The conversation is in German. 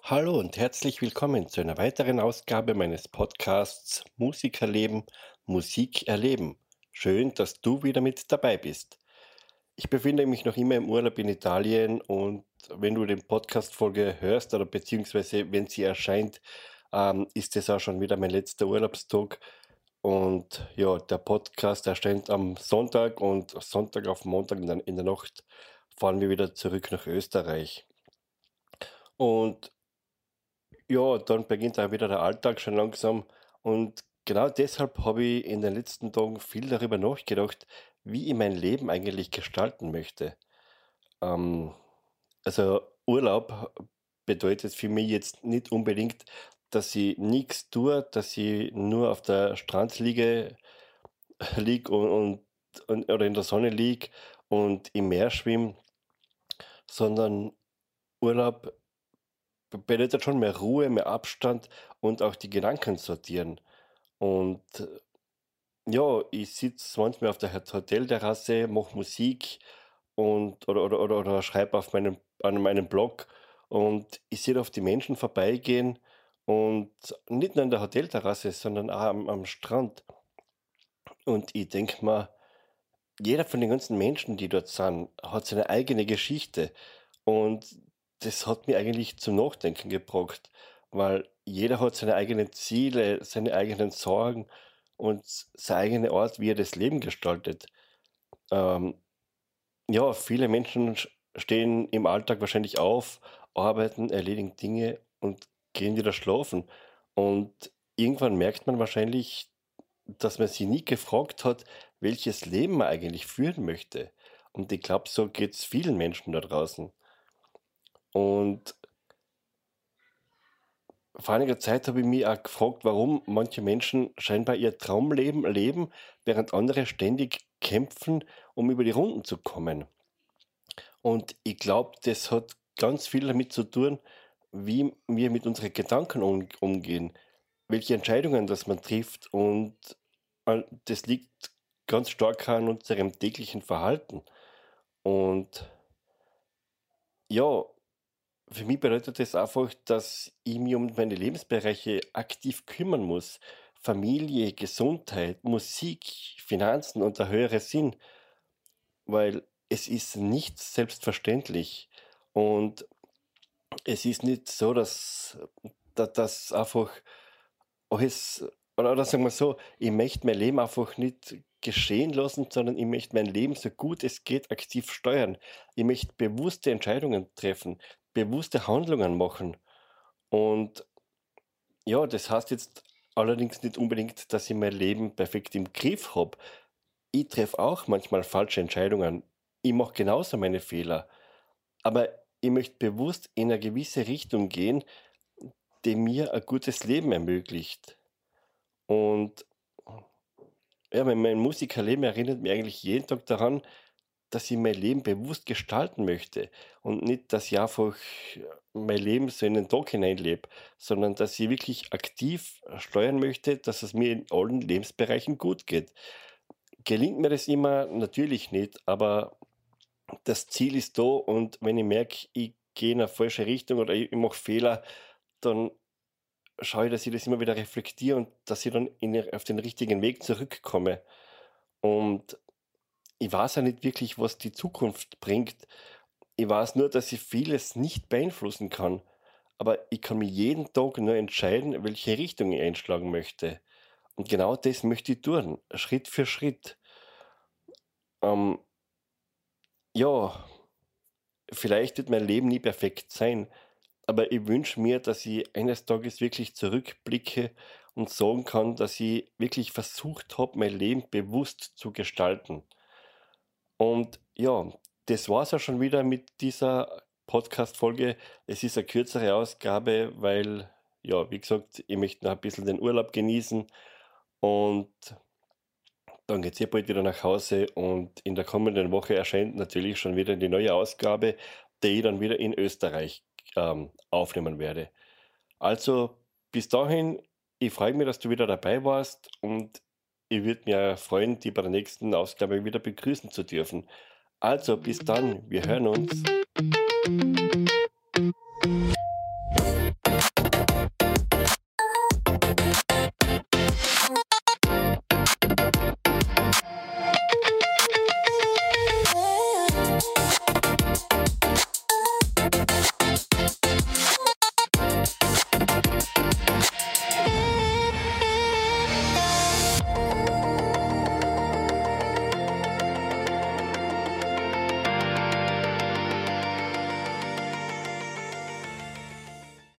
Hallo und herzlich willkommen zu einer weiteren Ausgabe meines Podcasts Musikerleben, Musik erleben. Schön, dass du wieder mit dabei bist. Ich befinde mich noch immer im Urlaub in Italien und wenn du den Podcast-Folge hörst oder beziehungsweise wenn sie erscheint, ist es auch schon wieder mein letzter Urlaubstag. Und ja, der Podcast erscheint am Sonntag und Sonntag auf Montag in der Nacht fahren wir wieder zurück nach Österreich. Und ja, dann beginnt auch wieder der Alltag schon langsam. Und genau deshalb habe ich in den letzten Tagen viel darüber nachgedacht, wie ich mein Leben eigentlich gestalten möchte. Ähm, also Urlaub bedeutet für mich jetzt nicht unbedingt, dass ich nichts tue, dass ich nur auf der Strand lieg und oder in der Sonne lieg und im Meer schwimme, sondern Urlaub bedeutet schon mehr Ruhe, mehr Abstand und auch die Gedanken sortieren. Und ja, ich sitze manchmal auf der Hotelterrasse, mache Musik und oder schreibe auf an meinem Blog und ich sehe auf die Menschen vorbeigehen und nicht nur an der Hotelterrasse, sondern auch am Strand. Und ich denke mir, jeder von den ganzen Menschen, die dort sind, hat seine eigene Geschichte. Und das hat mich eigentlich zum Nachdenken gebracht, weil jeder hat seine eigenen Ziele, seine eigenen Sorgen und seine eigene Art, wie er das Leben gestaltet. Ähm, ja, viele Menschen stehen im Alltag wahrscheinlich auf, arbeiten, erledigen Dinge und gehen wieder schlafen. Und irgendwann merkt man wahrscheinlich, dass man sich nie gefragt hat, welches Leben man eigentlich führen möchte. Und ich glaube, so geht es vielen Menschen da draußen. Und vor einiger Zeit habe ich mich auch gefragt, warum manche Menschen scheinbar ihr Traumleben leben, während andere ständig kämpfen, um über die Runden zu kommen. Und ich glaube, das hat ganz viel damit zu tun, wie wir mit unseren Gedanken umgehen, welche Entscheidungen das man trifft. Und das liegt ganz stark an unserem täglichen Verhalten. Und ja, für mich bedeutet das einfach, dass ich mich um meine Lebensbereiche aktiv kümmern muss. Familie, Gesundheit, Musik, Finanzen und der höhere Sinn, weil es ist nicht selbstverständlich. Und es ist nicht so, dass einfach alles, oder sagen wir so, ich möchte mein Leben einfach nicht geschehen lassen, sondern ich möchte mein Leben so gut es geht aktiv steuern. Ich möchte bewusste Entscheidungen treffen, bewusste Handlungen machen. Und ja, das heißt jetzt allerdings nicht unbedingt, dass ich mein Leben perfekt im Griff habe. Ich treffe auch manchmal falsche Entscheidungen. Ich mache genauso meine Fehler. Aber ich möchte bewusst in eine gewisse Richtung gehen, die mir ein gutes Leben ermöglicht. Und ja, mein Musikerleben erinnert mich eigentlich jeden Tag daran, dass ich mein Leben bewusst gestalten möchte und nicht, dass ich einfach mein Leben so in den Tag hineinlebe, sondern dass ich wirklich aktiv steuern möchte, dass es mir in allen Lebensbereichen gut geht. Gelingt mir das immer? Natürlich nicht, aber das Ziel ist da und wenn ich merke, ich gehe in eine falsche Richtung oder ich mache Fehler, dann schaue ich, dass ich das immer wieder reflektiere und dass ich dann auf den richtigen Weg zurückkomme. Und ich weiß ja nicht wirklich, was die Zukunft bringt. Ich weiß nur, dass ich vieles nicht beeinflussen kann. Aber ich kann mir jeden Tag nur entscheiden, welche Richtung ich einschlagen möchte. Und genau das möchte ich tun, Schritt für Schritt. Ähm, ja, vielleicht wird mein Leben nie perfekt sein, aber ich wünsche mir, dass ich eines Tages wirklich zurückblicke und sagen kann, dass ich wirklich versucht habe, mein Leben bewusst zu gestalten. Und ja, das war's ja schon wieder mit dieser Podcast-Folge. Es ist eine kürzere Ausgabe, weil, ja, wie gesagt, ich möchte noch ein bisschen den Urlaub genießen und dann geht's bald wieder nach Hause und in der kommenden Woche erscheint natürlich schon wieder die neue Ausgabe, die ich dann wieder in Österreich aufnehmen werde. Also bis dahin, ich freue mich, dass du wieder dabei warst und ich würde mich freuen, dich bei der nächsten Ausgabe wieder begrüßen zu dürfen. Also bis dann, wir hören uns.